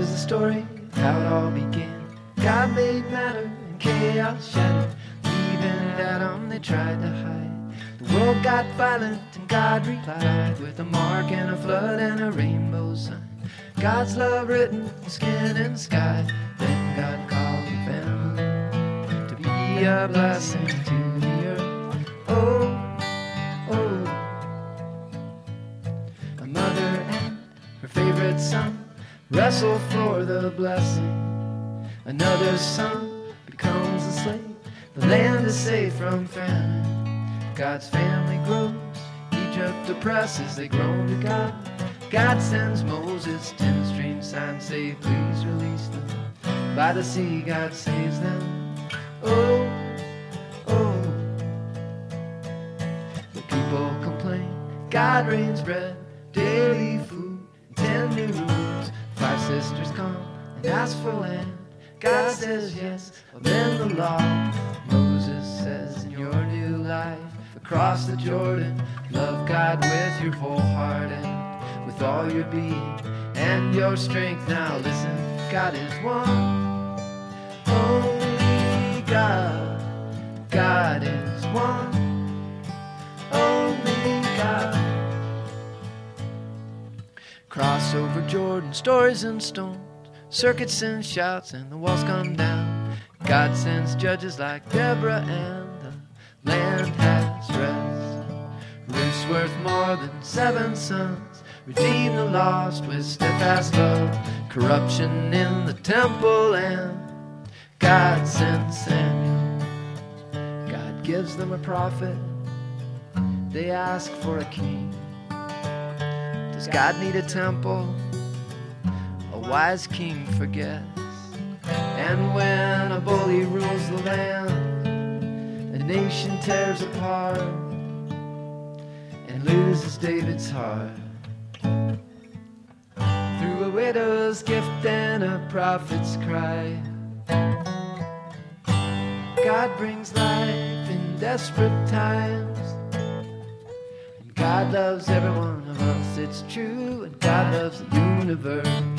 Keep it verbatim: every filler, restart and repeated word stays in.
Here's the story of how it all began. God made matter and chaos shattered. Eve and Adam, they tried to hide. The world got violent and God replied with a mark and a flood and a rainbow sign. God's love written in skin and sky. Then God called the family to be a blessing to the earth. Oh, oh. A mother and her favorite son wrestle for the blessing. Another son becomes a slave. The land is safe from famine. God's family grows. Egypt oppresses. They groan to God. God sends Moses. Ten strange signs say, please release them. By the sea, God saves them. Oh, oh. The people complain. God rains bread, daily food, and ten new rooms. Five sisters come and ask for land. God says yes, amend the law. Moses says in your new life, across the Jordan, love God with your whole heart and with all your being and your strength. Now listen, God is one, only God. God is one, only God. Cross over Jordan, stories and stones, circuits and shouts, and the walls come down. God sends judges like Deborah, and the land has rest. Ruth's worth more than seven sons. Redeem the lost with steadfast love. Corruption in the temple, and God sends Samuel. God gives them a prophet. They ask for a king. Does God need a temple? A wise king forgets. And when a bully rules the land, a nation tears apart and loses David's heart. Through a widow's gift and a prophet's cry, God brings life in desperate times. And God loves every one of us, it's true. And God loves the universe.